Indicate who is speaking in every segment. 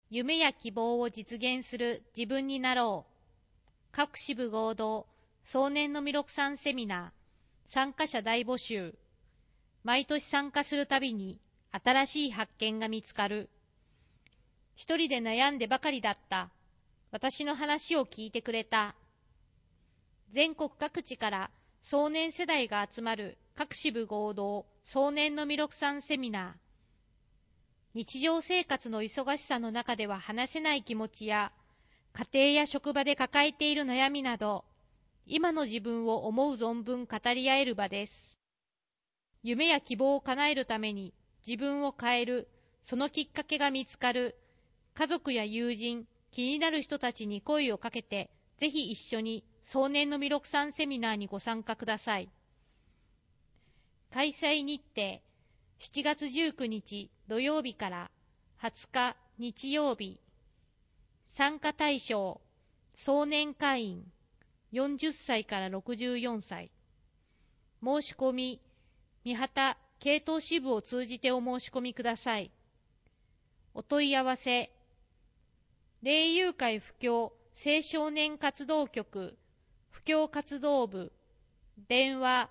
Speaker 1: 夢や希望を実現する自分になろう。各支部合同、壮年の弥勒さんセミナー、参加者大募集。毎年参加するたびに新しい発見が見つかる。一人で悩んでばかりだった。私の話を聞いてくれた。全国各地から壮年世代が集まる各支部合同、壮年の弥勒さんセミナー。日常生活の忙しさの中では話せない気持ちや、家庭や職場で抱えている悩みなど、今の自分を思う存分語り合える場です。夢や希望を叶えるために自分を変える、そのきっかけが見つかる。家族や友人、気になる人たちに声をかけて、ぜひ一緒に壮年の弥勒さんセミナーにご参加ください。開催日程、7月19日土曜日から20日日曜日。参加対象、壮年会員、40歳から64歳。申し込み、三幡系統支部を通じてお申し込みください。お問い合わせ、霊友会布教青少年活動局布教活動部、電話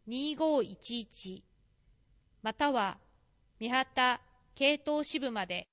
Speaker 1: 03-5563-2511または三幡系統支部まで。